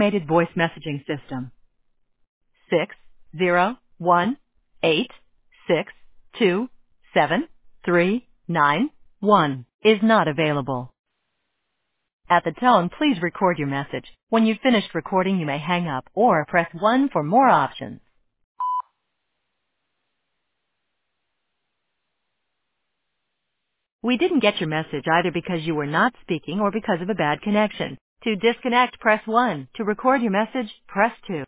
automated voice messaging system. 601-862-7391 is not available. At the tone, please record your message. When you've finished recording, you may hang up or press 1 for more options. We didn't get your message either because you were not speaking or because of a bad connection. To disconnect, press 1. To record your message, press 2.